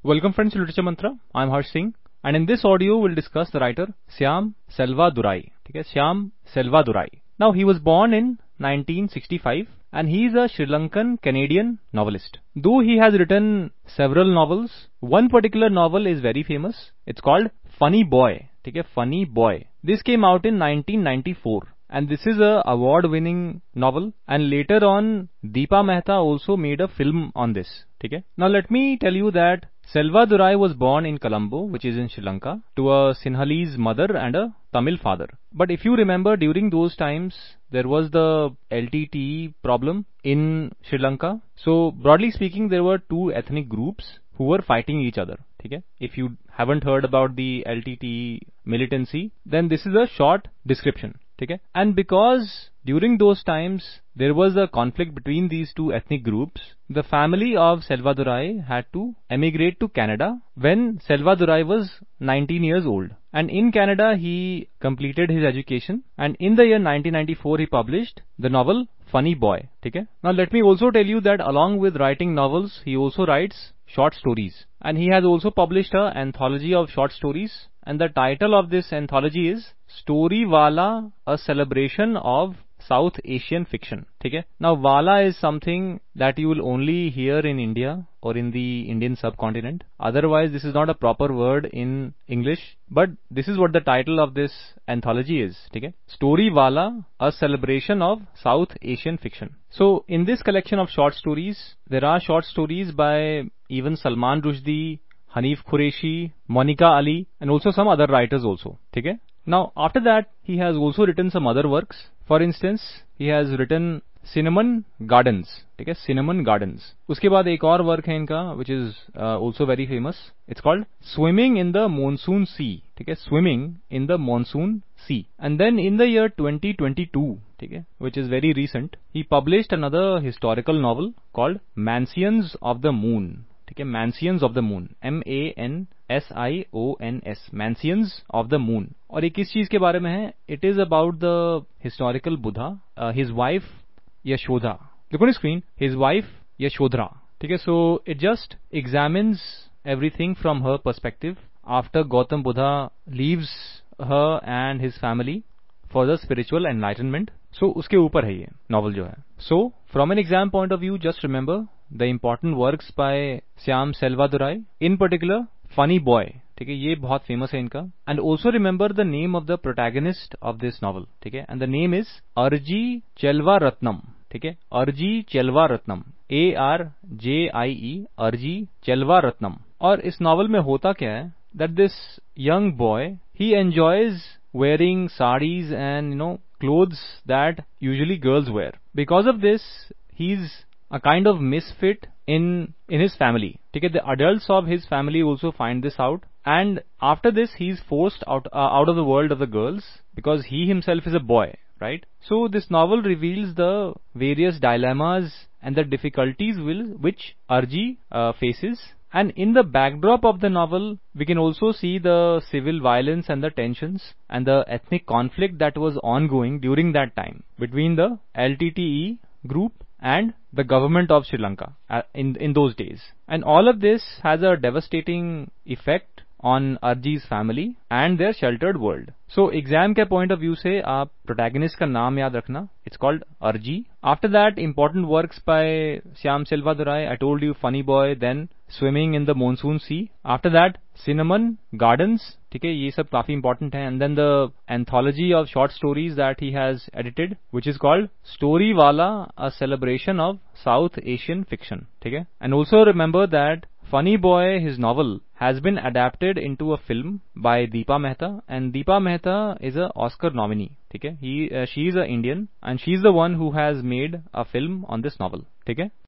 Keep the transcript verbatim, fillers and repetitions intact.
Welcome friends to Literature Mantra. I am Harsh Singh and in this audio we'll discuss the writer Syam Selvadurai. Okay, Syam Selvadurai. Now he was born in nineteen sixty-five and he is a Sri Lankan Canadian novelist. Though he has written several novels, one particular novel is very famous. It's called Funny Boy. Okay, Funny Boy. This came out in nineteen ninety-four. And this is a award-winning novel. And later on, Deepa Mehta also made a film on this. Okay? Now let me tell you that Selvadurai was born in Colombo, which is in Sri Lanka, to a Sinhalese mother and a Tamil father. But if you remember, during those times, there was the L T T E problem in Sri Lanka. So broadly speaking, there were two ethnic groups who were fighting each other. Okay? If you haven't heard about the L T T E militancy, then this is a short description. Okay? And because during those times there was a conflict between these two ethnic groups, the family of Selvadurai had to emigrate to Canada when Selvadurai was nineteen years old. And in Canada he completed his education, and in the year nineteen ninety-four he published the novel Funny Boy. Okay? Now let me also tell you that along with writing novels, he also writes short stories. And he has also published an anthology of short stories. And the title of this anthology is Story Wala, a celebration of South Asian fiction. Okay? Now Wala is something that you will only hear in India or in the Indian subcontinent. Otherwise this is not a proper word in English. But this is what the title of this anthology is. Okay? Story Wala, a celebration of South Asian fiction. So in this collection of short stories, there are short stories by even Salman Rushdie, Hanif Qureshi, Monica Ali, and also some other writers also. Okay? Now, after that, he has also written some other works. For instance, he has written Cinnamon Gardens. Okay? Cinnamon Gardens. उसके बाद एक और work है इनका, which is uh, also very famous. It's called Swimming in the Monsoon Sea. Okay? Swimming in the Monsoon Sea. And then in the year twenty twenty-two, okay, which is very recent, he published another historical novel called Mansions of the Moon. Okay, Mansions of the Moon, M A N S I O N S, Mansions of the Moon. और ये किस चीज के बारे में है? It is about the historical Buddha, uh, his wife Yashodha. Look on the screen, his wife Yashodhara. Okay, so it just examines everything from her perspective after Gautam Buddha leaves her and his family for the spiritual enlightenment. So उसके ऊपर है ये novel जो है. So from an exam point of view, just remember the important works by Syam Selvadurai, in particular Funny Boy. ठीक है, ये बहुत famous है इनका. And also remember the name of the protagonist of this novel. ठीक है, and the name is Arji Chelvaratnam. ठीक है, Arji Chelvaratnam, A R J I E, Arji Chelvaratnam. और इस novel में होता क्या है? That this young boy, he enjoys wearing saris and you know clothes that usually girls wear. Because of this, he's a kind of misfit in in his family. Okay, the adults of his family also find this out, and after this he's forced out uh, out of the world of the girls because he himself is a boy, right? So this novel reveals the various dilemmas and the difficulties will which Arji uh, faces. And in the backdrop of the novel, we can also see the civil violence and the tensions and the ethnic conflict that was ongoing during that time between the L T T E group and the government of Sri Lanka uh, in in those days. And all of this has a devastating effect on Arji's family and their sheltered world. So exam के point of view से आप protagonist का नाम याद रखना. It's called Arji. After that, important works by Syam Selvadurai. I told you Funny Boy, then Swimming in the Monsoon Sea. After that, Cinnamon Gardens. ठीक है, ये सब काफी important है. And then the anthology of short stories that he has edited, which is called Story Wala, a celebration of South Asian fiction. ठीक है. And also remember that Funny Boy, his novel, has been adapted into a film by Deepa Mehta, and Deepa Mehta is a Oscar nominee. ठीक है, he uh, she is a Indian and she is the one who has made a film on this novel. ठीक है.